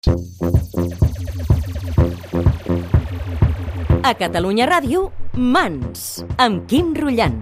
A Catalunya Ràdio, Mans, amb Quim Rullant.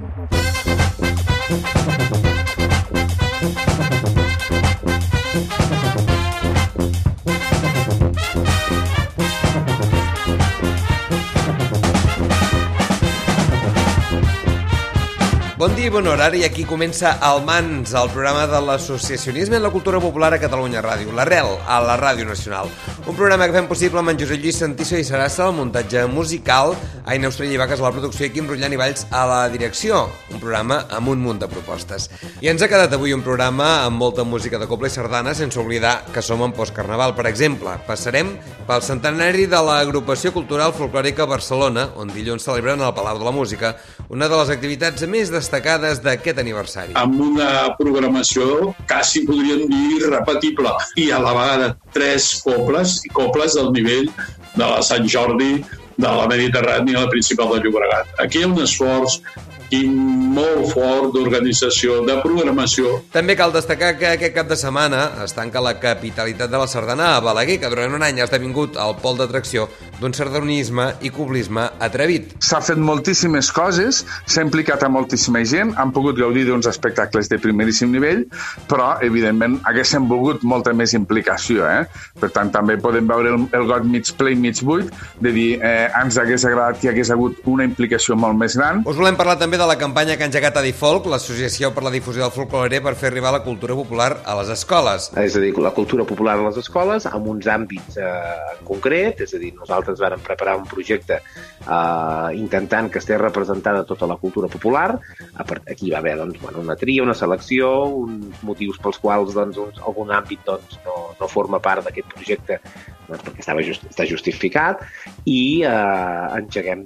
Bon dia i bon horari, i aquí comença el Mans, el programa de l'associacionisme i la cultura popular a Catalunya Ràdio, l'Arrel, a la Ràdio Nacional. Un programa que fem possible amb en Josep Lluís Santiso i Sarassa, el muntatge musical, Aina Austrell i Vaques a la producció i Quim Rullant i Valls a la direcció. Un programa amb un munt de propostes. I ens ha quedat avui un programa amb molta música de cobla i sardana, sense oblidar que som en postcarnaval. Per exemple, passarem pel centenari de l'Agrupació Cultural Folclòrica Barcelona, on dilluns celebren al Palau de la Música, una de les activitats més destacades d'aquest aniversari. Amb una programació quasi podríem dir repetible i a la vegada 3 cobles i cobles del nivell de la Sant Jordi, de la Mediterrània i la Principal de Llobregat. Aquí hi ha un esforç i molt fort d'organització, de programació. També cal destacar que aquest cap de setmana es tanca la capitalitat de la sardana a Balaguer, que durant un any ha esdevingut el pol d'atracció d'un sardanisme i coblisme atrevit. S'ha fet moltíssimes coses, s'ha implicat a moltíssima gent, han pogut gaudir d'uns espectacles de primeríssim nivell, però, evidentment, haguéssim volgut molta més implicació. Per tant, també podem veure el got mig ple i mig buit, de dir, ens hagués agradat que hi hagués hagut una implicació molt més gran. Us volem parlar també de la campanya que ha engegat Adifolk, l'Associació per la Difusió del Folklore, per fer arribar la cultura popular a les escoles. És a dir, la cultura popular a les escoles amb uns àmbits en concret, és a dir, nosaltres vàrem preparar un projecte intentant que estigués representada tota la cultura popular. Aquí va haver una tria, una selecció, uns motius pels quals algun àmbit no forma part d'aquest projecte perquè està justificat, i engeguem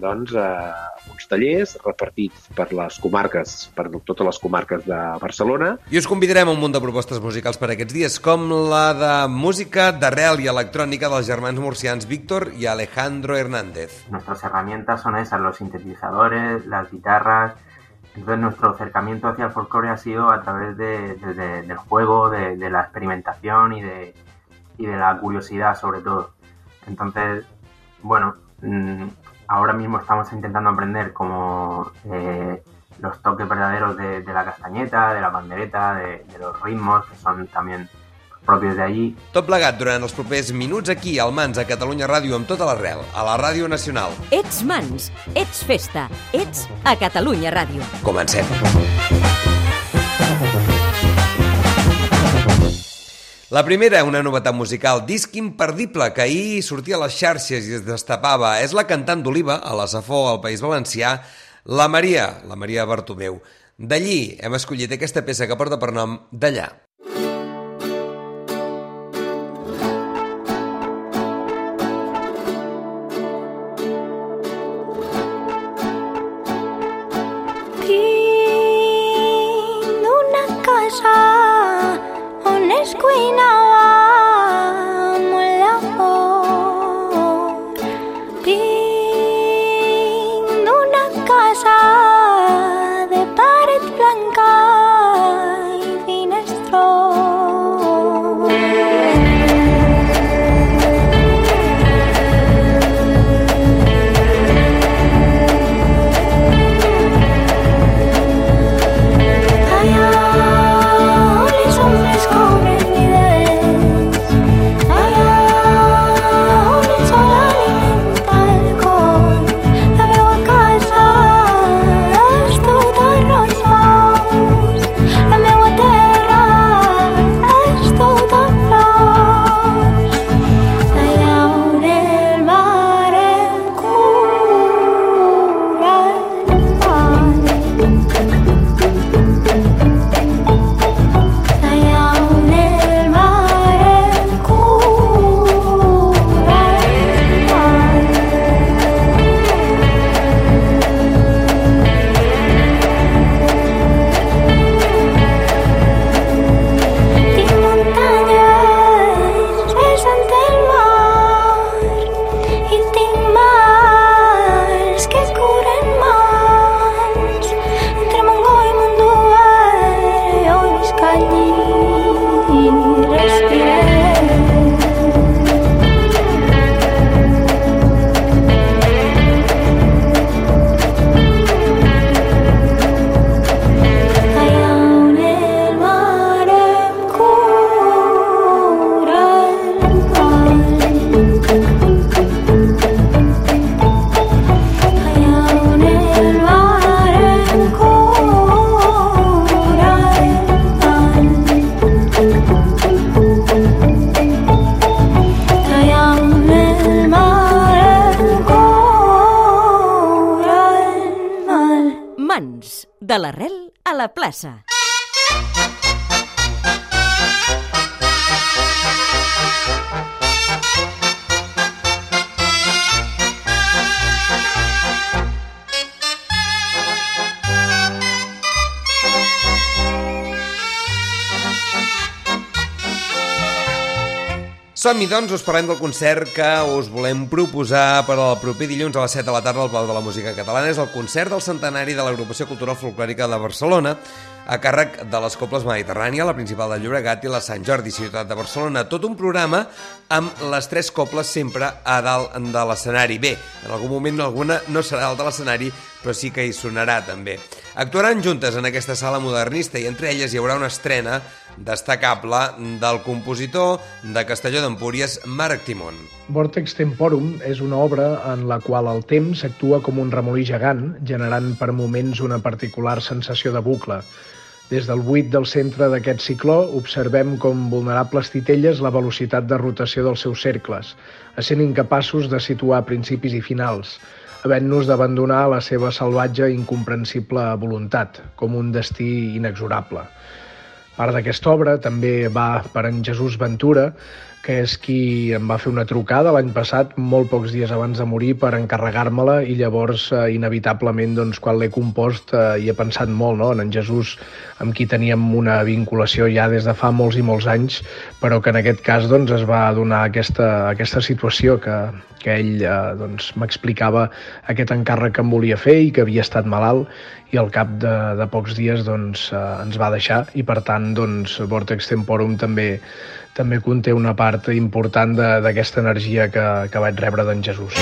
uns tallers repartits per les comarques, per totes les comarques de Barcelona. I us convidarem a un munt de propostes musicals per aquests dies, com la de música d'arrel i electrònica dels germans murcians Víctor y Alejandro Hernández. Nuestras herramientas son esas, los sintetizadores, las guitarras. Entonces nuestro acercamiento hacia el folclore ha sido a través del juego, de la experimentación y de la curiosidad sobre todo. Entonces, bueno, ahora mismo estamos intentando aprender como los toques verdaderos de la castañeta, de la pandereta, de los ritmos que son también propios de allí. Tot plegat durant els propers minuts aquí al Mans, a Catalunya Ràdio, amb tota l'arrel, a la Ràdio Nacional. Ets Mans, ets festa, ets a Catalunya Ràdio. Comencem. La primera, una novetat musical, disc imperdible, que ahir sortia a les xarxes i es destapava. És la cantant d'Oliva, a la Safor, al País Valencià, la Maria Bartomeu. D'allí hem escollit aquesta peça que porta per nom D'allà. Tinc una casa on es cuinava molt l'amor. Vinc d'una casa de paret blanca i finestró. De l'arrel a la plaça. Som-hi, doncs, us parlem del concert que us volem proposar per al proper dilluns a les 7 de la tarda al Palau de la Música Catalana. És el concert del centenari de l'Agrupació Cultural Folclòrica de Barcelona, a càrrec de les Cobles Mediterrània, la Principal de Llobregat i la Sant Jordi, ciutat de Barcelona. Tot un programa amb les 3 cobles sempre a dalt de l'escenari. Bé, en algun moment alguna no serà dalt de l'escenari, però sí que hi sonarà també. Actuaran juntes en aquesta sala modernista i entre elles hi haurà una estrena destacable del compositor de Castelló d'Empúries, Marc Timón. Vortex Temporum és una obra en la qual el temps actua com un remolí gegant, generant per moments una particular sensació de bucle. Des del buit del centre d'aquest cicló observem com vulnerables titelles la velocitat de rotació dels seus cercles, essent incapaços de situar principis i finals, havent-nos d'abandonar la seva salvatge i incomprensible voluntat, com un destí inexorable. Part d'aquesta obra també va per en Jesús Ventura, que és qui em va fer una trucada l'any passat, molt pocs dies abans de morir, per encarregar-me-la, i llavors, inevitablement, doncs, quan l'he compost, hi he pensat molt, no? En Jesús, amb qui teníem una vinculació ja des de fa molts i molts anys, però que en aquest cas doncs, es va donar aquesta situació que ell doncs, m'explicava aquest encàrrec que em volia fer i que havia estat malalt, i al cap de pocs dies doncs, ens va deixar, i per tant doncs, Vortex Temporum també conté una part important d'aquesta energia que vaig rebre d'en Jesús.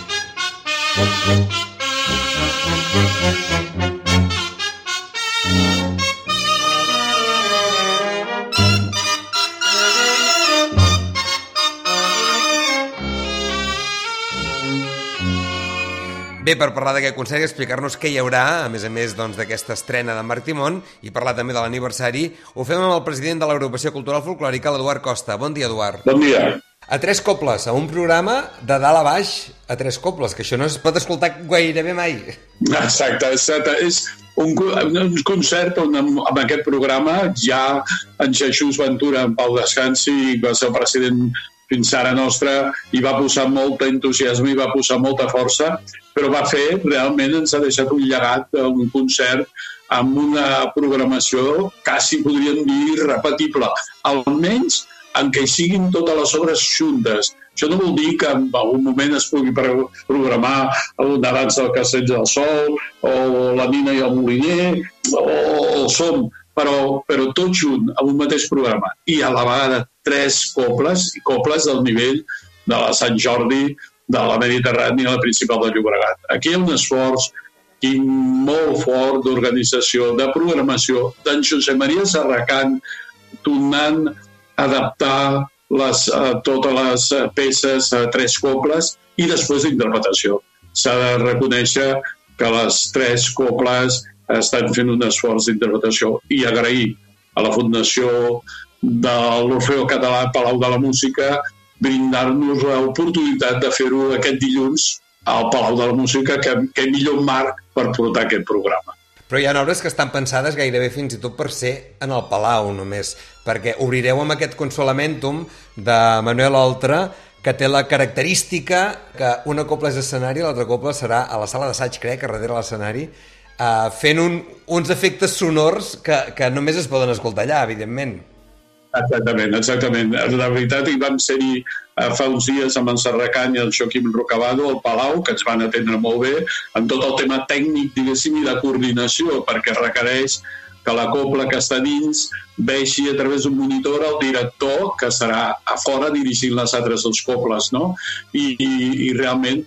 Bé, per parlar d'aquest concert i explicar-nos què hi haurà, a més doncs, d'aquesta estrena de Marc Timón, i parlar també de l'aniversari, ho fem amb el president de l'Agrupació Cultural Folclòrica, l'Eduard Costa. Bon dia, Eduard. Bon dia. A 3 cobles, a un programa de dalt a baix a 3 cobles, que això no es pot escoltar gairebé mai. Exacte. És un concert on amb aquest programa ja en Jesús Ventura, en Pau Descansi, va ser el president fins ara nostre, i va posar molt entusiasme i va posar molta força, però realment ens ha deixat un llegat, un concert amb una programació quasi podríem dir repetible, almenys en què hi siguin totes les obres juntes. Això no vol dir que en algun moment es pugui programar una dansa del Castell del Sol, o la Nina i el Moliner, o el Som, però tot junt, en un mateix programa. I a la vegada 3 cobles, i cobles del nivell de la Sant Jordi, de la Mediterrània i la Principal de Llobregat. Aquí hi ha un esforç molt fort d'organització, de programació, d'en Josep Maria Serracant, tornant a adaptar totes les peces a 3 cobles i després d'interpretació. S'ha de reconèixer que les 3 cobles estan fent un esforç d'interpretació, i agrair a la Fundació de l'Orfeó Català Palau de la Música brindar-nos l'oportunitat de fer-ho aquest dilluns al Palau de la Música, que millor marc per portar aquest programa. Però hi ha obres que estan pensades gairebé fins i tot per ser en el Palau només, perquè obrireu amb aquest Consolamentum de Manuel Oltra, que té la característica que una cobla és escenari i l'altra cobla serà a la sala d'assaig, crec, a darrere l'escenari, fent uns efectes sonors que només es poden escoltar allà, evidentment. Exactament. La veritat, hi vam ser-hi fa uns dies amb en Serracant i el Joaquim Rocabado al Palau, que ens van atendre molt bé en tot el tema tècnic, diguéssim, i de coordinació, perquè requereix que la cobla que està dins vegi a través d'un monitor el director, que estarà a fora dirigint les altres 2 cobles, no? I realment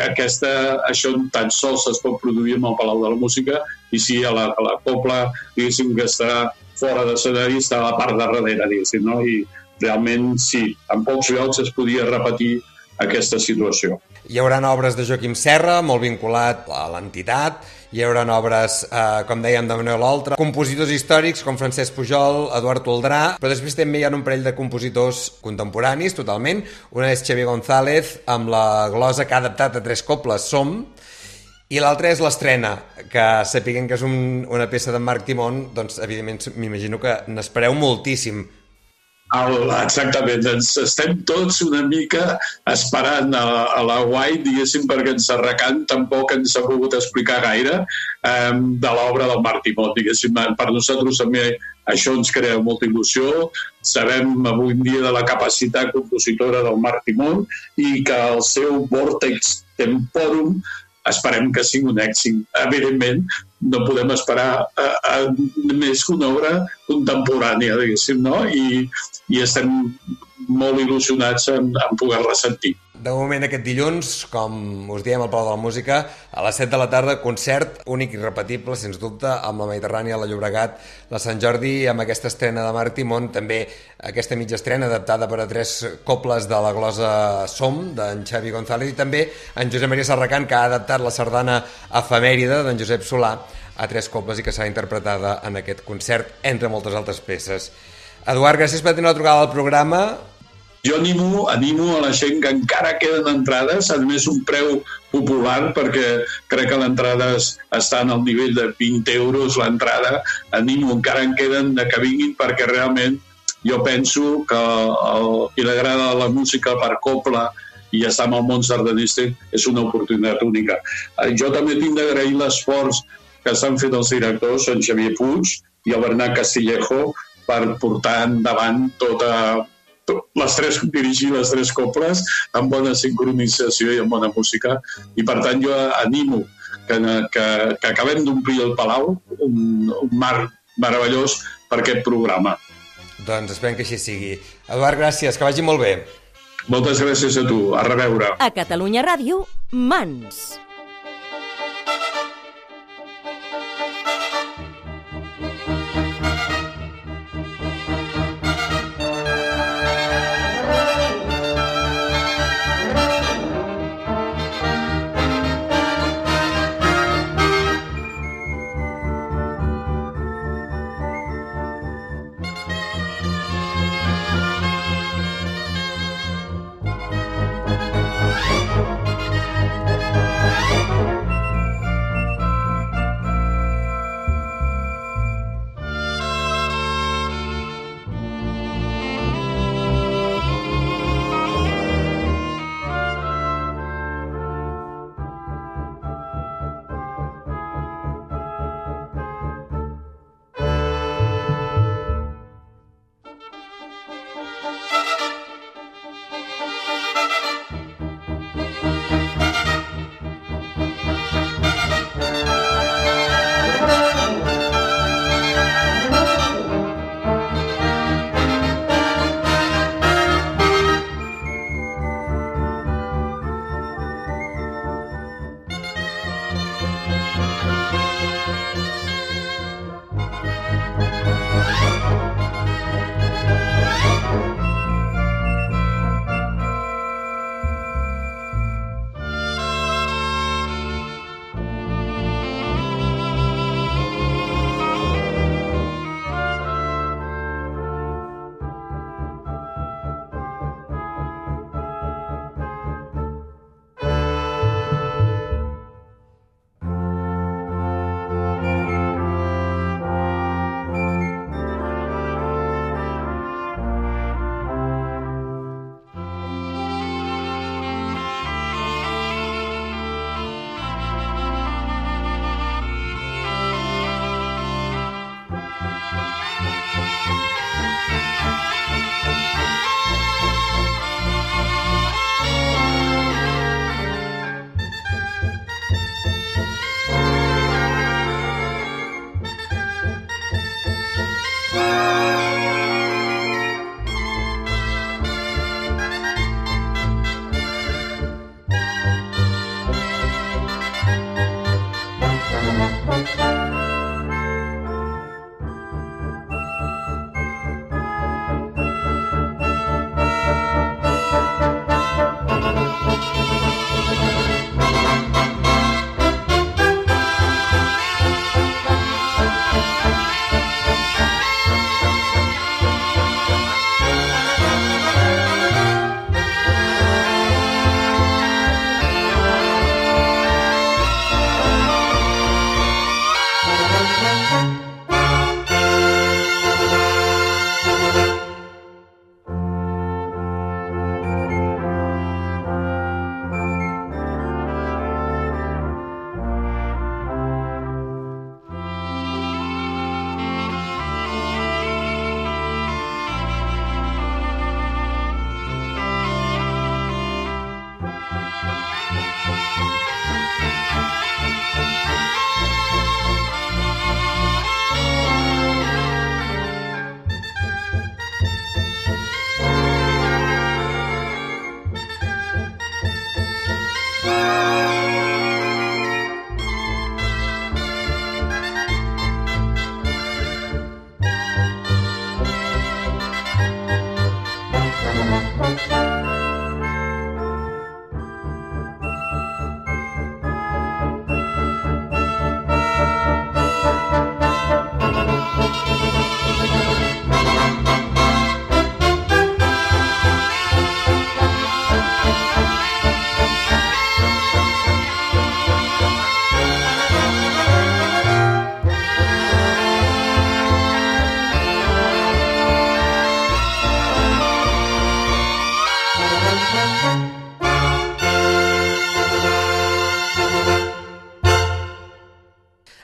això tan sols es pot produir amb el Palau de la Música, i sí, a la cobla, diguéssim, que està fora d'escenari, està a la part de darrere, diguéssim, no? I realment sí, en pocs llocs es podia repetir aquesta situació. Hi haurà obres de Joaquim Serra, molt vinculat a l'entitat, hi haurà obres, com dèiem, de Manuel Oltra, compositors històrics com Francesc Pujol, Eduard Toldrà, però després també hi ha un parell de compositors contemporanis, totalment. Una és Xavier González, amb la glosa que ha adaptat a 3 cobles, Som, I l'altre és l'estrena, que sapiguem que és una peça de Marc Timón, doncs evidentment m'imagino que n'espereu moltíssim. Exactament, ens estem tots una mica esperant a la White, diguéssim, perquè en Serracant tampoc ens ha pogut explicar gaire de l'obra del Marc Timón, diguéssim. Per nosaltres també això ens crea molta il·lusió, sabem avui en dia de la capacitat compositora del Marc Timón i que el seu Vortex Temporum esperem que sigui un èxit. Evidentment, no podem esperar més que una obra contemporània, diguéssim, no? I estem molt il·lusionats en poder-la sentir. De moment, aquest dilluns, com us diem al Palau de la Música, a les 7 de la tarda, concert únic i irrepetible, sens dubte, amb la Mediterrània, la Llobregat, la Sant Jordi, amb aquesta estrena de Marc Timón, també aquesta mitja estrena adaptada per a 3 cobles de la glosa Som, d'en Xavi González, i també en Josep Maria Serracant, que ha adaptat la sardana efemèride d'en Josep Solà a 3 cobles i que serà interpretada en aquest concert, entre moltes altres peces. Eduard, gràcies per tenir la trucada al programa. Jo animo a la gent que encara queden entrades, a més un preu popular, perquè crec que l'entrada estan al nivell de 20 euros l'entrada. Animo, encara en queden, que vinguin, perquè realment jo penso que qui li agrada la música per coble i està en el món sardanístic és una oportunitat única. Jo també tinc d'agrair l'esforç que s'han fet els directors, en Xavier Puig i el Bernat Castillejo, per portar endavant dirigir les 3 cobles amb bona sincronització i amb bona música, i per tant jo animo que acabem d'omplir el Palau, un marc meravellós per aquest programa. Doncs esperem que així sigui. Eduard, gràcies, que vagi molt bé. Moltes gràcies a tu, a reveure. A Catalunya Ràdio, Mans.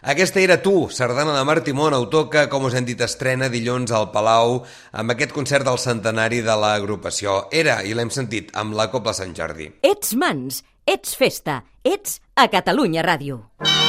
Aquesta era Tu, sardana de Martí Monautor, que, com us hem dit, estrena dilluns al Palau amb aquest concert del centenari de l'agrupació. Era, i l'hem sentit, amb la Cobla Sant Jordi. Ets Mans, ets festa, ets a Catalunya Ràdio.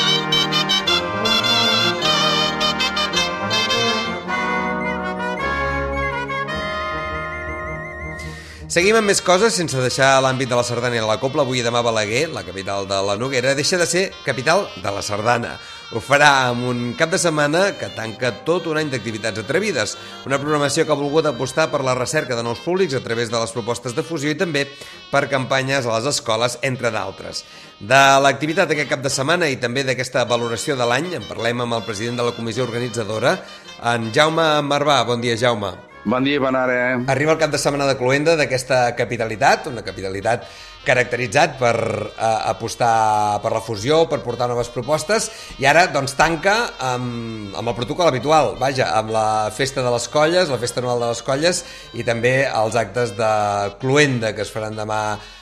Seguim amb més coses, sense deixar l'àmbit de la sardana i de la cobla. Avui i demà Balaguer, la capital de la Noguera, deixa de ser capital de la sardana. Ho farà amb un cap de setmana que tanca tot un any d'activitats atrevides. Una programació que ha volgut apostar per la recerca de nous públics a través de les propostes de fusió i també per campanyes a les escoles, entre d'altres. De l'activitat d'aquest cap de setmana i també d'aquesta valoració de l'any en parlem amb el president de la comissió organitzadora, en Jaume Marvà. Bon dia, Jaume. Bon dia, bona hora. Arriba el cap de setmana de Cluenda d'aquesta capitalitat, una capitalitat caracteritzat per apostar per la fusió, per portar noves propostes, i ara doncs tanca amb el protocol habitual, vaja, amb la festa de les colles, la festa anual de les colles, i també els actes de Cluenda que es faran demà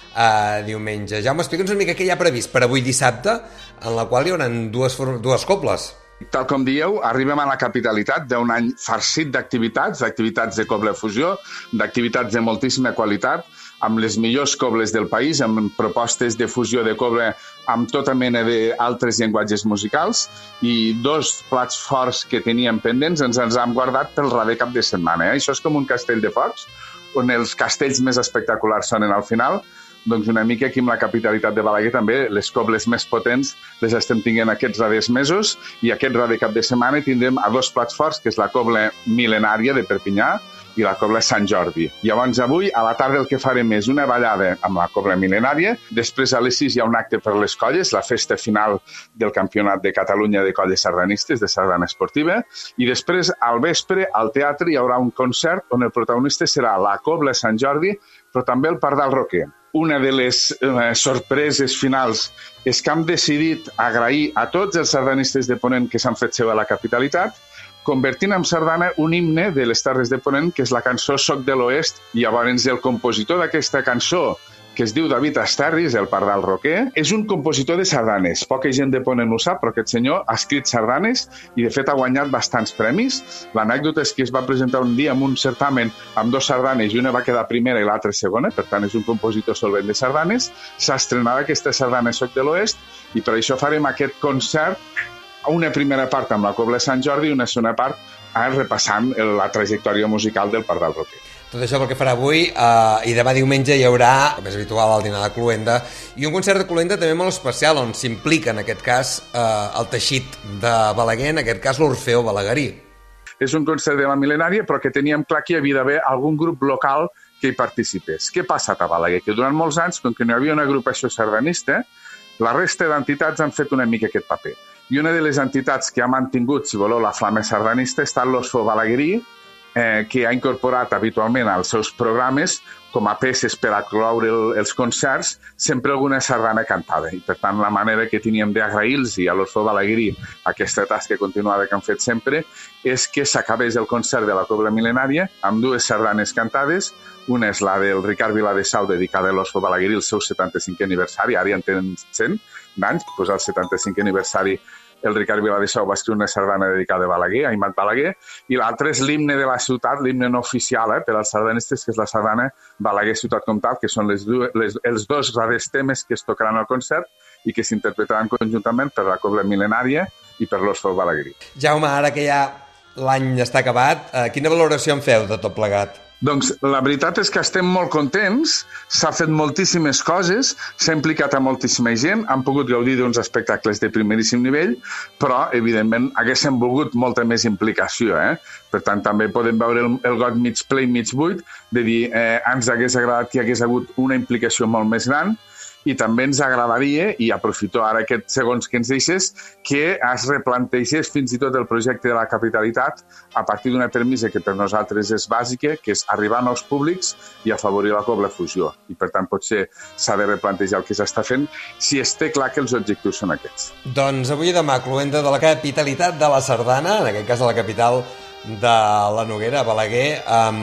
diumenge. Jaume, explica'ns una mica què hi ha previst per avui dissabte, en la qual hi haurà dues cobles. Tal com dieu, arribem a la capitalitat d'un any farcit d'activitats de coble fusió, d'activitats de moltíssima qualitat, amb les millors cobles del país, amb propostes de fusió de coble amb tota mena d'altres llenguatges musicals, i dos plats forts que teníem pendents ens hem guardat pel darrer cap de setmana. Això és com un castell de focs, on els castells més espectaculars sonen al final. Doncs una mica aquí amb la capitalitat de Balaguer també les cobles més potents les estem tinguent aquests darrers mesos, i aquest darrer cap de setmana tindrem a dos plats forts, que és la cobla mil·lenària de Perpinyà i la cobla Sant Jordi. Llavors avui a la tarda el que farem és una ballada amb la cobla mil·lenària, després a les 6 hi ha un acte per les colles, la festa final del Campionat de Catalunya de Colles Sardanistes, de sardana esportiva, i després al vespre al teatre hi haurà un concert on el protagonista serà la cobla Sant Jordi, però també el Pardal Roquer. Una de les sorpreses finals és que hem decidit agrair a tots els sardanistes de Ponent que s'han fet seu a la capitalitat, convertint en sardana un himne de les Terres de Ponent, que és la cançó Soc de l'Oest. I llavors el compositor d'aquesta cançó, que es diu David Esterris, el Pardal Roquer, és un compositor de sardanes. Poca gent de Ponent ho sap, però aquest senyor ha escrit sardanes i de fet ha guanyat bastants premis. L'anècdota és que es va presentar un dia en un certamen amb dos sardanes i una va quedar primera i l'altra segona, per tant és un compositor solvent de sardanes. S'ha estrenat aquesta sardana Soc de l'Oest i per això farem aquest concert, una primera part amb la cobla Sant Jordi i una segona part repassant la trajectòria musical del Pardal Roquer. Tot això pel que farà avui, i demà diumenge hi haurà, com és habitual, el dinar de Cluenda, i un concert de Cluenda també molt especial, on s'implica, en aquest cas, el teixit de Balaguer, en aquest cas l'Orfeó Balaguerí. És un concert de la mil·lenària, però que teníem clar que hi havia d'haver algun grup local que hi participés. Què ha passat a Balaguer? Que durant molts anys, com que no hi havia una agrupació sardanista, la resta d'entitats han fet una mica aquest paper. I una de les entitats que ha mantingut, si voleu, la flama sardanista ha estat l'Orfeó Balaguerí, que ha incorporat habitualment als seus programes, com a peces per a cloure els concerts, sempre alguna sardana cantada. I per tant la manera que teníem d'agrair-los a l'Orfeó Balaguerí aquesta tasca continuada que han fet sempre és que s'acabés el concert de la cobla mil·lenària amb dues sardanes cantades. Una és la del Ricard Viladesau, dedicada a l'Orfeó Balaguerí, el seu 75è aniversari, ara ja en tenen 100 d'anys, pues el 75è aniversari el Ricard Viladesau va escriure una sardana dedicada a Balaguer, a Imat Balaguer, i l'altre és l'himne de la ciutat, l'himne no oficial per als sardanistes, que és la sardana Balaguer Ciutat Comtal, que són els dos darrers temes que es tocaran al concert i que s'interpretaran conjuntament per la cobla mil·lenària i per l'Orfeó Balaguerí. Jaume, ara que ja l'any està acabat, quina valoració en feu de tot plegat? Doncs la veritat és que estem molt contents, s'ha fet moltíssimes coses, s'ha implicat a moltíssima gent, han pogut gaudir d'uns espectacles de primeríssim nivell, però, evidentment, haguéssim volgut molta més implicació. Per tant, també podem veure el got mig ple i mig buit, de dir, ens hagués agradat que hi hagués hagut una implicació molt més gran, i també ens agradaria, i aprofito ara aquests segons que ens deixes, que es replantegés fins i tot el projecte de la capitalitat a partir d'una premissa que per nosaltres és bàsica, que és arribar a nous públics i afavorir la cobla fusió. I per tant potser s'ha de replantejar el que s'està fent si es té clar que els objectius són aquests. Doncs avui i demà, Cluenda de la capitalitat de la sardana, en aquest cas de la capital de la Noguera, Balaguer,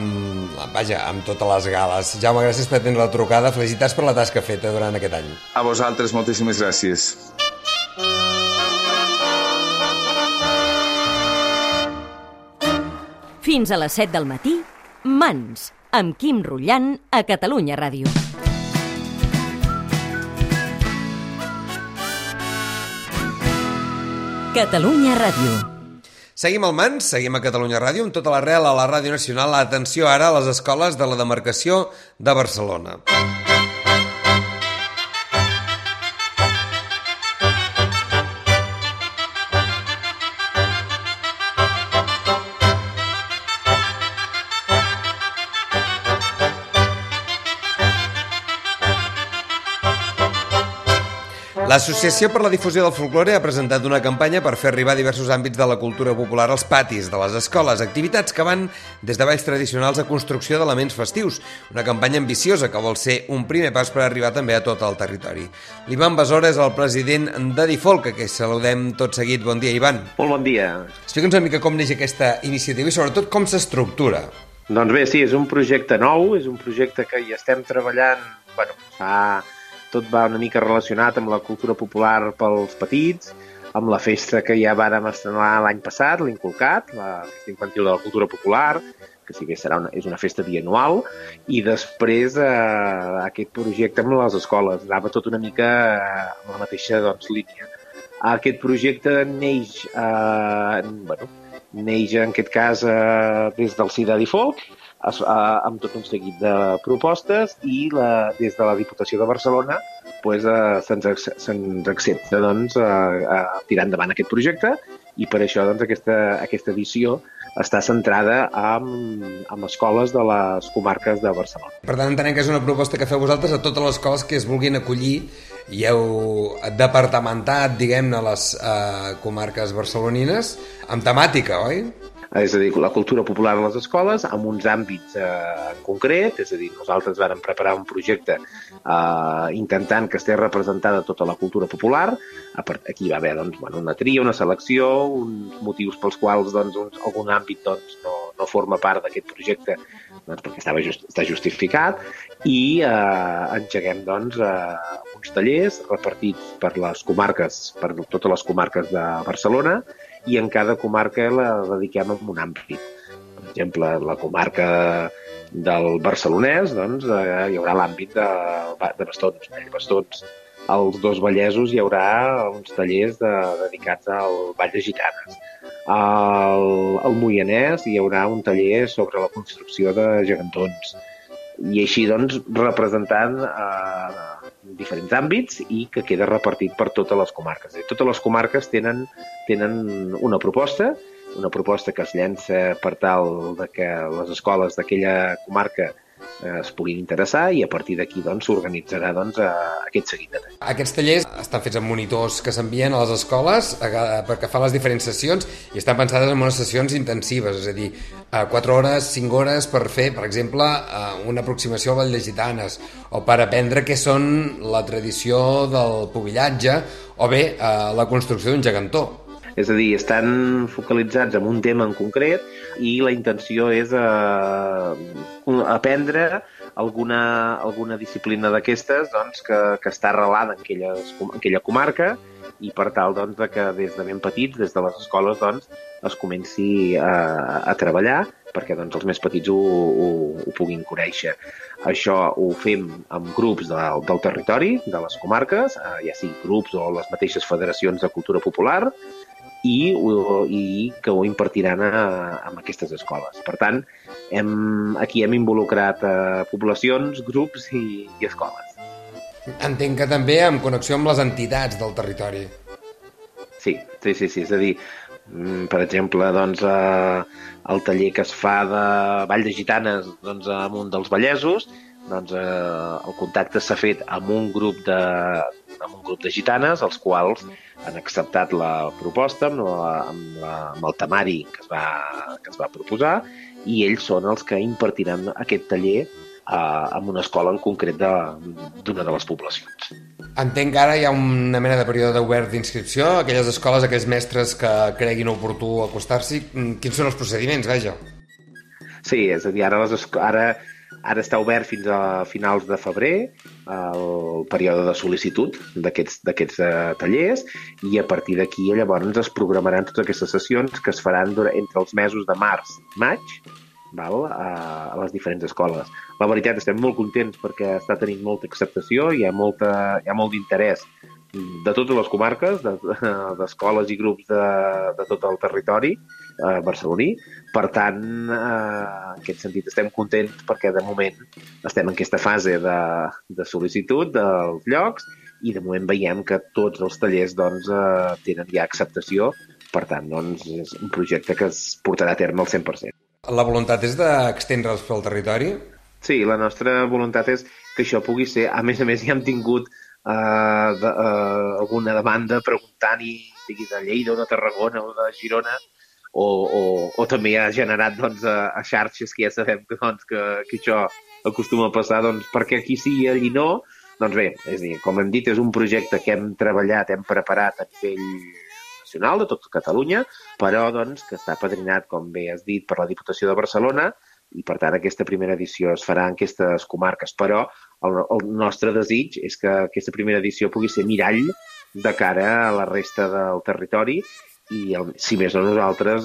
amb totes les gales. Jaume, gràcies per atendre la trucada. Felicitats per la tasca feta durant aquest any. A vosaltres, moltíssimes gràcies. Fins a les 7 del matí, Mans, amb Quim Rullant a Catalunya Ràdio. Catalunya Ràdio. Seguim al Mans, seguim a Catalunya Ràdio, amb tota l'arrel a la Ràdio Nacional. Atenció ara a les escoles de la demarcació de Barcelona. L'Associació per la Difusió del Folklore ha presentat una campanya per fer arribar diversos àmbits de la cultura popular als patis de les escoles, activitats que van des de balls tradicionals a construcció d'elements festius. Una campanya ambiciosa que vol ser un primer pas per arribar també a tot el territori. L'Ivan Besora és el president de Difolk, que saludem tot seguit. Bon dia, Ivan. Molt bon dia. Explica'ns una mica com neix aquesta iniciativa i sobretot com s'estructura. Doncs bé, sí, és un projecte nou, és un projecte que hi estem treballant, tot va una mica relacionat amb la cultura popular pels petits, amb la festa que ja vàrem estrenar l'any passat, l'Inculcat, la festa infantil de la cultura popular, que sí que és una festa bianual, i després aquest projecte amb les escoles. Anava tot una mica amb la mateixa línia. Aquest projecte neix en aquest cas des del CIDA Difolk, amb tot un seguit de propostes, i des de la Diputació de Barcelona se'ns accepta tirar endavant aquest projecte, i per això aquesta edició està centrada en escoles de les comarques de Barcelona. Per tant, entenem que és una proposta que feu vosaltres a totes les escoles que es vulguin acollir i heu departamentat, diguem-ne, les comarques barcelonines amb temàtica, oi? És a dir, la cultura popular a les escoles amb uns àmbits en concret, és a dir, nosaltres vàrem preparar un projecte intentant que estés representada tota la cultura popular. Aquí va haver una tria, una selecció, uns motius pels quals algun àmbit no forma part d'aquest projecte perquè està justificat, i engeguem uns tallers repartits per les comarques, per totes les comarques de Barcelona, i en cada comarca la dediquem a un àmbit. Per exemple, la comarca del Barcelonès, hi haurà l'àmbit de bastons. Als dos Vallesos hi haurà uns tallers dedicats al ball de gitanes. Al Moianès hi haurà un taller sobre la construcció de gegantons. I així, representant diferents àmbits i que queda repartit per totes les comarques. Totes les comarques tenen una proposta que es llença per tal que les escoles d'aquella comarca es puguin interessar, i a partir d'aquí s'organitzarà aquest seguit de tallers. Aquests tallers estan fets amb monitors que s'envien a les escoles perquè fan les diferents sessions, i estan pensades en unes sessions intensives, és a dir, 4 hores, 5 hores per fer, per exemple, una aproximació al ball de gitanes, o per aprendre què són la tradició del pubillatge, o bé la construcció d'un gegantó. És a dir, estan focalitzats en un tema en concret, i la intenció és aprendre alguna disciplina d'aquestes que està arrelada en aquella comarca, i per tal que des de ben petits, des de les escoles, es comenci a treballar perquè els més petits ho puguin conèixer. Això ho fem amb grups del territori, de les comarques, ja sigui grups o les mateixes federacions de cultura popular, i que ho impartiran en aquestes escoles. Per tant, aquí hem involucrat poblacions, grups i escoles. Entenc que també en connexió amb les entitats del territori. Sí. És a dir, per exemple, el taller que es fa de ball de gitanes en un dels Vallesos, el contacte s'ha fet amb un grup de gitanes, els quals han acceptat la proposta amb el temari que es va proposar, i ells són els que impartiran aquest taller en una escola en concret d'una de les poblacions. Entenc que ara hi ha una mena de període obert d'inscripció, aquelles escoles, aquells mestres que creguin oportú acostar-s'hi. Quins són els procediments, vaja? Sí, és a dir, ara Ara està obert fins a finals de febrer, el període de sol·licitud d'aquests tallers, i a partir d'aquí llavors es programaran totes aquestes sessions que es faran entre els mesos de març i maig, a les diferents escoles. La veritat, estem molt contents perquè està tenint molta acceptació, hi ha molt d'interès de totes les comarques, d'escoles i grups de tot el territori barceloní. Per tant, en aquest sentit estem contents perquè de moment estem en aquesta fase de sol·licitud dels llocs i de moment veiem que tots els tallers tenen ja acceptació. Per tant, és un projecte que es portarà a terme al 100%. La voluntat és d'estendre'ls pel territori? Sí, la nostra voluntat és que això pugui ser. A més, ja hem tingut alguna demanda preguntant-hi, sigui de Lleida o de Tarragona o de Girona, o també ha generat a xarxes que ja sabem que això acostuma a passar, perquè aquí sí i allí no. Doncs bé, és a dir, com hem dit, és un projecte que hem treballat, hem preparat a nivell nacional de tot Catalunya, però que està apadrinat, com bé has dit, per la Diputació de Barcelona, i per tant aquesta primera edició es farà en aquestes comarques. Però el nostre desig és que aquesta primera edició pugui ser mirall de cara a la resta del territori i, si més no, nosaltres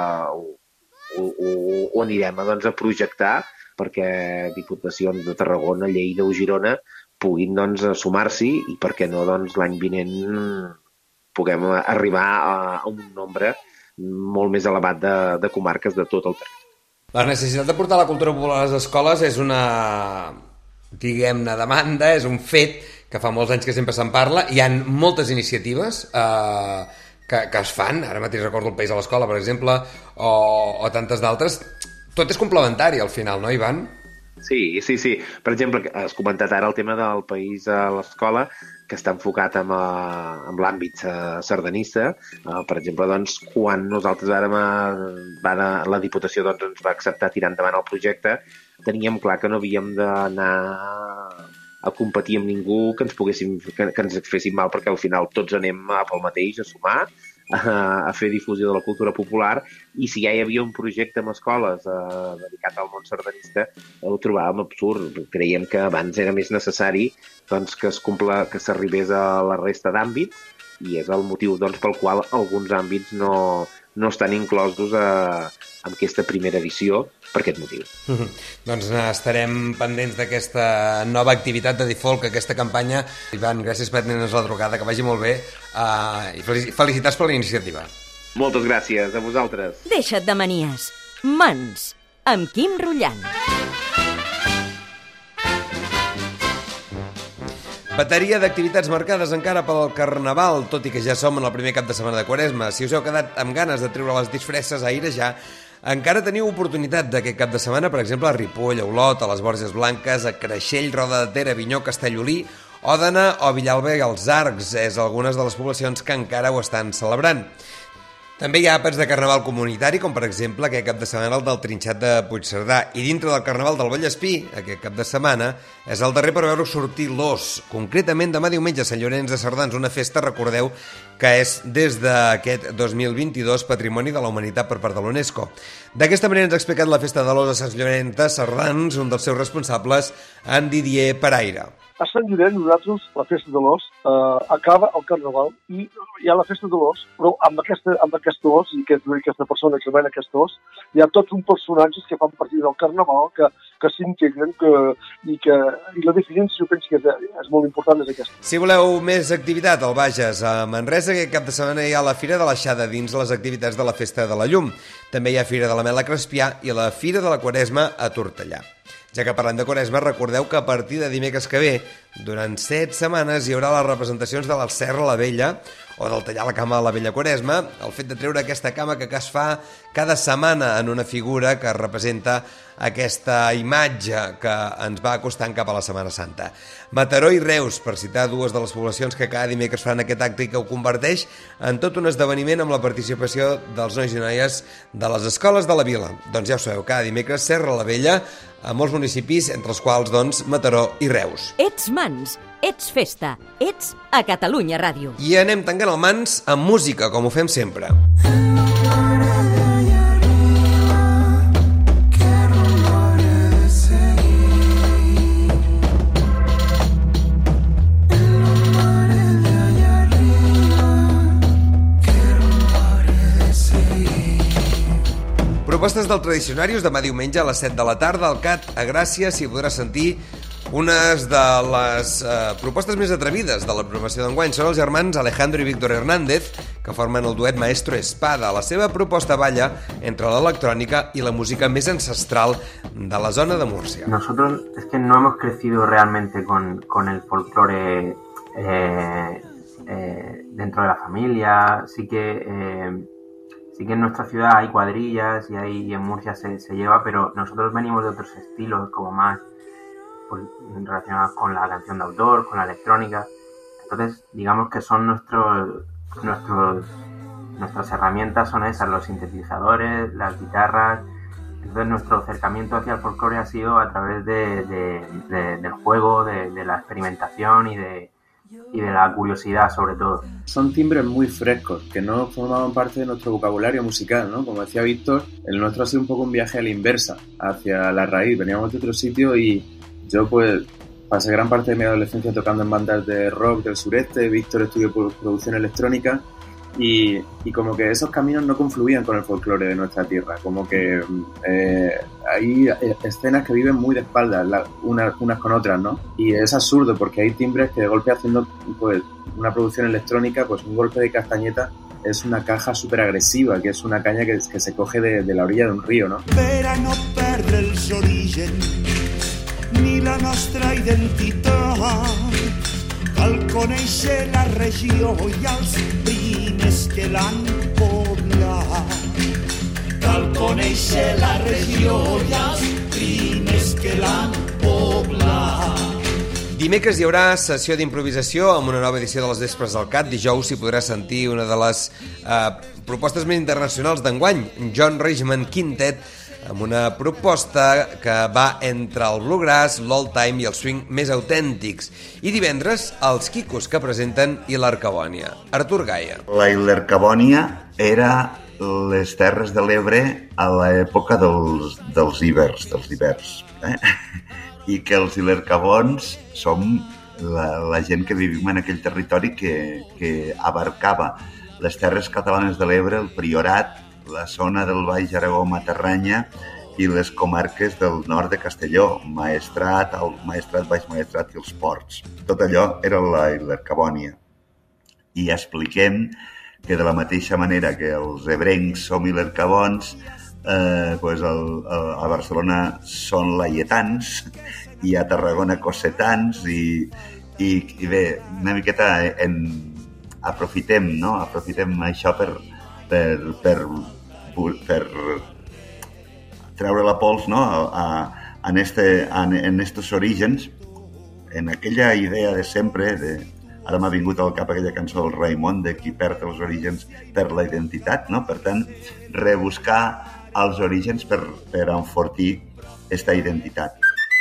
ho anirem a projectar perquè diputacions de Tarragona, Lleida o Girona puguin sumar-s'hi i, per què no, l'any vinent puguem arribar a un nombre molt més elevat de comarques de tot el territori. La necessitat de portar la cultura popular a les escoles és una, diguem-ne, demanda, és un fet que fa molts anys que sempre se'n parla. Hi ha moltes iniciatives que es fan, ara mateix recordo el País a l'Escola, per exemple, o tantes d'altres. Tot és complementari al final, no, Ivan? Sí. Per exemple, has comentat ara el tema del País a l'Escola, que està enfocat en l'àmbit sardanista. Per exemple, quan nosaltres la Diputació ens va acceptar tirar endavant el projecte, teníem clar que no havíem d'anar a competir amb ningú que ens fessin mal, perquè al final tots anem a pel mateix, a sumar, a fer difusió de la cultura popular, i si ja hi havia un projecte amb escoles dedicat al món sardanista, ho trobàvem absurd. Creiem que abans era més necessari que s'arribés a la resta d'àmbits, i és el motiu pel qual alguns àmbits no estan inclosos en aquesta primera edició, per aquest motiu. Doncs estarem pendents d'aquesta nova activitat de Difolc, aquesta campanya. Ivan, gràcies per tenir-nos la trucada, que vagi molt bé, i felicitats per la iniciativa. Moltes gràcies a vosaltres. Deixa't de manies. Mans, amb Quim Rullant. Bateria d'activitats marcades encara pel Carnaval, tot i que ja som en el primer cap de setmana de Quaresma. Si us heu quedat amb ganes de treure les disfresses a airejar, encara teniu oportunitat d'aquest cap de setmana, per exemple, a Ripoll, a Olot, a les Borges Blanques, a Creixell, Roda de Ter, Avinyó, Castellolí, Òdena o Villalba i els Arcs. És algunes de les poblacions que encara ho estan celebrant. També hi ha àpats de carnaval comunitari, com per exemple aquest cap de setmana el del Trinxat de Puigcerdà. I dintre del carnaval del Vallespí, aquest cap de setmana, és el darrer per veure sortir l'os. Concretament, demà diumenge, Sant Llorenç de Cerdans, una festa, recordeu, que és des d'aquest 2022 Patrimoni de la Humanitat per part de l'UNESCO. D'aquesta manera ens ha explicat la festa de l'os a Sant Llorenç de Cerdans, un dels seus responsables, en Didier Paraire. A Sant Llorenç, nosaltres, la festa de l'os, acaba el Carnaval i hi ha la festa de l'os, però amb aquest os i aquesta persona que ven aquest os, hi ha tots uns personatges que fan partir del Carnaval, que s'integren i la definició, jo penso que és molt important, és aquesta. Si voleu més activitat al Bages, a Manresa, aquest cap de setmana hi ha la Fira de l'Aixada dins les activitats de la Festa de la Llum. També hi ha Fira de la Mel a Crespià i la Fira de la Quaresma a Tortellà. Ja que parlem de Quaresma, recordeu que a partir de dimecres que ve, durant 7 setmanes, hi haurà les representacions de la Serra la Vella o del tallar la cama a la Vella Quaresma, el fet de treure aquesta cama que es fa cada setmana en una figura que representa aquesta imatge que ens va acostant cap a la Setmana Santa. Mataró i Reus, per citar dues de les poblacions que cada dimecres fan aquest acte i que ho converteix en tot un esdeveniment amb la participació dels nois i noies de les escoles de la vila. Doncs ja ho sabeu, cada dimecres Serra la Vella a molts municipis, entre els quals, doncs, Mataró i Reus. Ets Mans, ets festa, ets a Catalunya Ràdio. I anem tancant el Mans amb música, com ho fem sempre. propostes del Tradicionarius demà diumenge a les 7 de la tarda al CAT a Gràcia s'hi podrà sentir unes de les propostes més atrevides de la programació d'enguany. Són els germans Alejandro i Víctor Hernández, que formen el duet Maestro Espada. La seva proposta balla entre l'electrònica y la música més ancestral de la zona de Múrcia. Nosotros es que no hemos crecido realmente con el folclore dentro de la familia. Sí que en nuestra ciudad hay cuadrillas y en Murcia se lleva, pero nosotros venimos de otros estilos como más relacionados con la canción de autor, con la electrónica. Entonces, digamos que son nuestras herramientas son esas, los sintetizadores, las guitarras. Entonces, nuestro acercamiento hacia el folclore ha sido a través del juego, de la experimentación y de la curiosidad, sobre todo. Son timbres muy frescos, que no formaban parte de nuestro vocabulario musical, ¿no? Como decía Víctor, el nuestro ha sido un poco un viaje a la inversa, hacia la raíz. Veníamos de otro sitio y yo pues pasé gran parte de mi adolescencia tocando en bandas de rock del sureste. Víctor estudió producción electrónica y como que esos caminos no confluían con el folclore de nuestra tierra. Como que hay escenas que viven muy de espaldas unas con otras, ¿no? Y es absurdo porque hay timbres que de golpe haciendo pues una producción electrónica, pues un golpe de castañeta es una caja súper agresiva, que es una caña que se coge de la orilla de un río, ¿no? Per a no perdre els orígens ni la nostra identitat, cal conèixer la regió i els primers que l'han poblat. Cal conèixer la regió i els primers que l'han poblat. Dimecres hi haurà sessió d'improvisació amb una nova edició de les Vespres del CAT. Dijous s'hi podrà sentir una de les propostes més internacionals d'enguany, John Richman Quintet, amb una proposta que va entre el bluegrass, l'old time i el swing més autèntics. I divendres, els Quicos, que presenten Ilercavònia. Artur Gaia. La Ilercavònia era les Terres de l'Ebre a l'època dels hiverns. I que els ilercavons som la gent que vivim en aquell territori que abarcava les terres catalanes de l'Ebre, el Priorat, la zona del Baix Aragó, Matarranya i les comarques del nord de Castelló, Maestrat, Baix Maestrat i els Ports. Tot allò era la Ilercavònia. I expliquem que de la mateixa manera que els ebrencs som ilercavons, pues a Barcelona són laietans i a Tarragona cossetans i bé, una miqueta aprofitem això per treure la pols, no? en estos orígens, en aquella idea de sempre, ara m'ha vingut al cap aquella cançó del Raimon, de qui perd els orígens per la identitat, no? Per tant, rebuscar els orígens per enfortir aquesta identitat.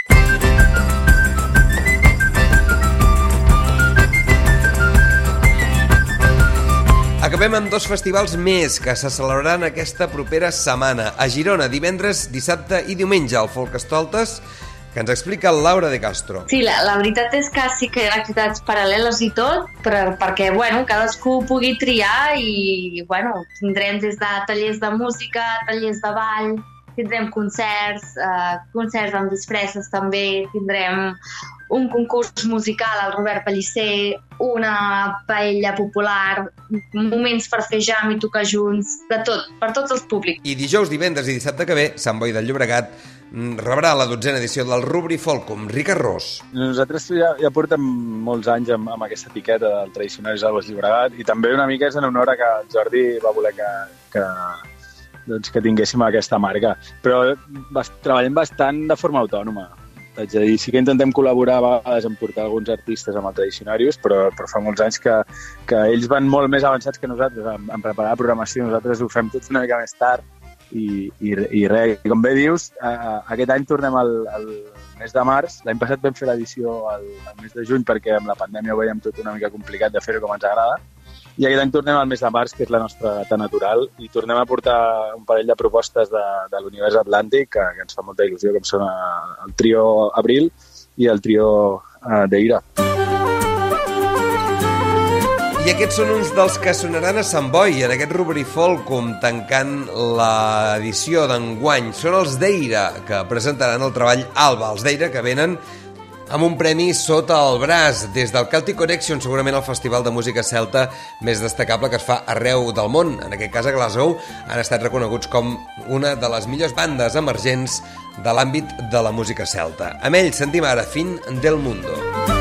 Acabem amb dos festivals més que se celebraran aquesta propera setmana. A Girona, divendres, dissabte i diumenge, al Folkestoltes, que ens explica Laura de Castro. Sí, la veritat és que sí que hi ha activitats paral·leles i tot, perquè cadascú pugui triar i tindrem des de tallers de música, tallers de ball, tindrem concerts amb disfresses també, tindrem un concurs musical al Robert Pellicer, una paella popular, moments per fer jam i tocar junts, de tot, per tots els públics. I dijous, divendres i dissabte que ve, Sant Boi del Llobregat rebrà la 12a edició del Rubri Folcum. Ricard Ros. Nosaltres ja portem molts anys amb aquesta etiqueta del Tradicionaris del Baix Llobregat i també una mica és en honor a que el Jordi va voler que tinguéssim aquesta marca. Però treballem bastant de forma autònoma. Haig de dir, sí que intentem col·laborar a vegades en portar alguns artistes amb el Tradicionarius, però fa molts anys que ells van molt més avançats que nosaltres en preparar la programació. Nosaltres ho fem tot una mica més tard i res. Com bé dius, aquest any tornem al mes de març. L'any passat vam fer l'edició al mes de juny perquè amb la pandèmia ho veiem tot una mica complicat de fer-ho com ens agrada. I aquest any tornem al mes de març, que és la nostra data natural, i tornem a portar un parell de propostes de l'univers atlàntic que ens fa molta il·lusió, com són el trio Abril i el trio Deira. I I aquests són uns dels que sonaran a Sant Boi, en aquest Rubrifolcum, tancant l'edició d'enguany. Són els d'Eira, que presentaran el treball Alba. Els d'Eira, que venen amb un premi sota el braç, des del Celtic Connection, segurament el festival de música celta més destacable que es fa arreu del món. En aquest cas, a Glasgow, han estat reconeguts com una de les millors bandes emergents de l'àmbit de la música celta. Amb ells sentim ara Fin del Mundo.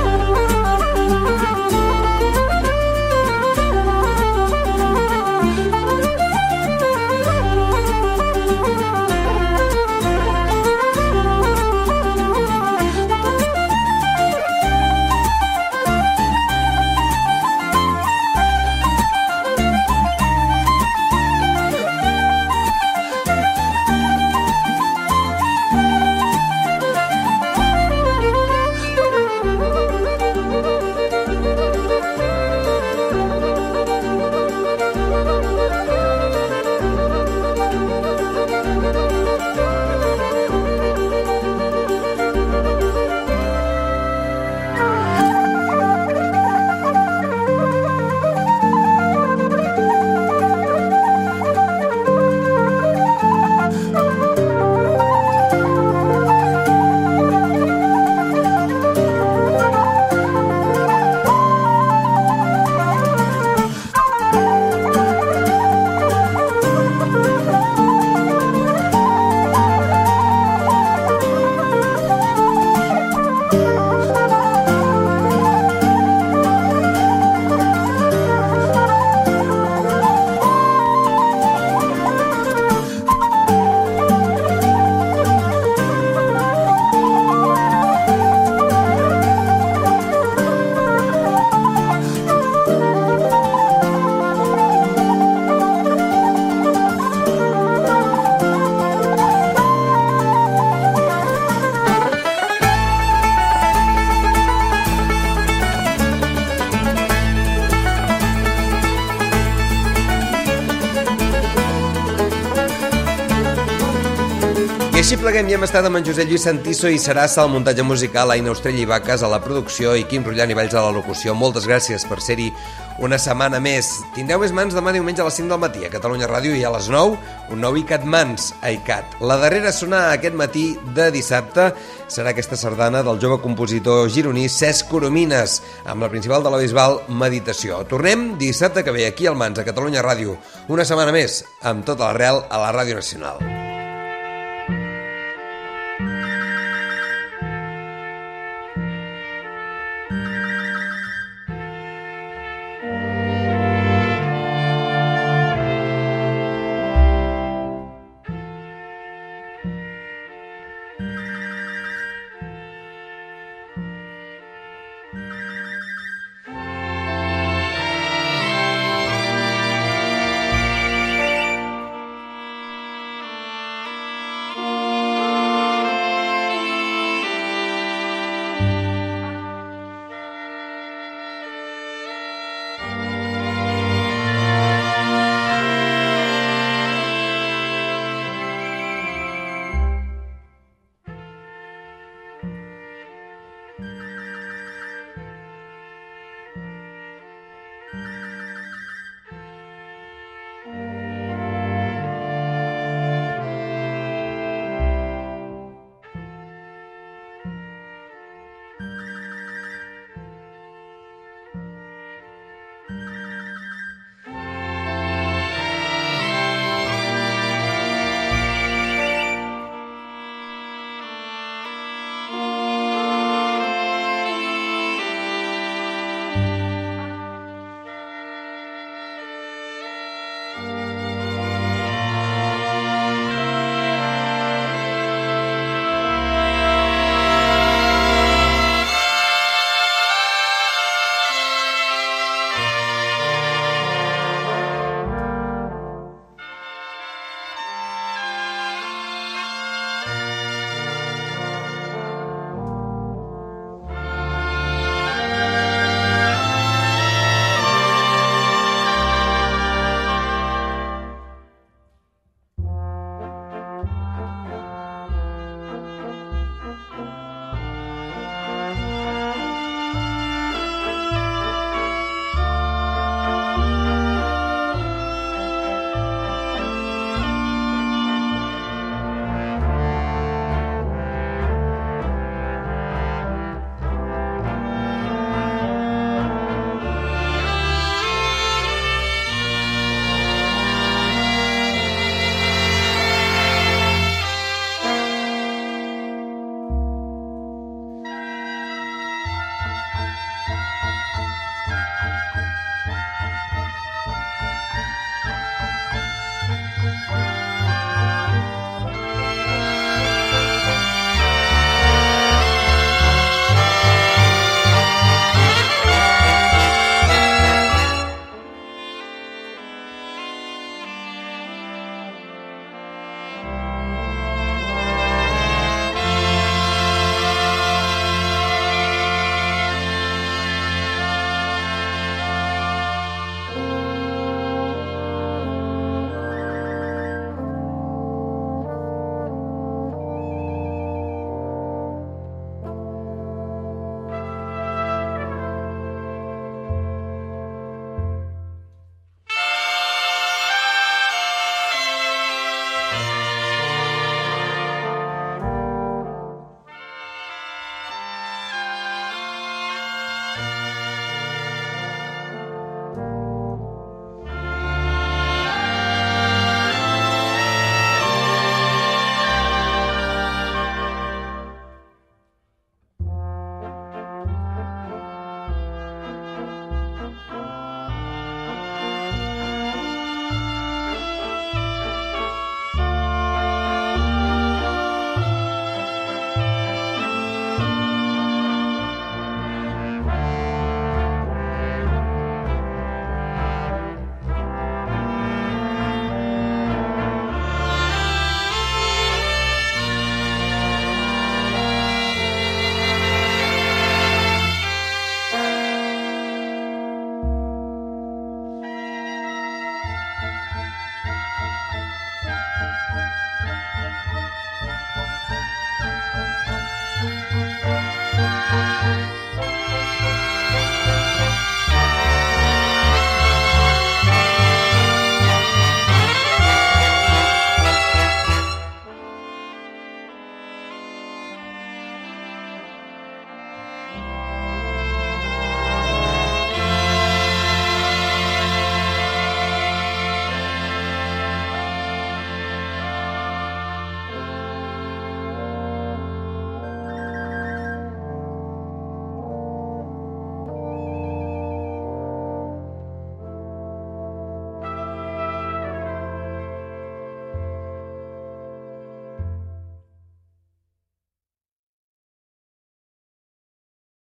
I així pleguem i hem estat amb en Josep Lluís Santiso i Sarassa al muntatge musical, Aina Ostrell i Vaques a la producció i Quim Rullan i Valls a la locució. Moltes gràcies per ser-hi una setmana més. Tindreu més mans demà diumenge a les 5 del matí a Catalunya Ràdio i a les 9 un nou ICAT Mans a ICAT. La darrera a sonar aquest matí de dissabte serà aquesta sardana del jove compositor gironí Cesc Coromines amb la principal de la Bisbal, Meditació. Tornem dissabte que ve aquí al Mans a Catalunya Ràdio. Una setmana més amb tota l'arrel a la Ràdio Nacional.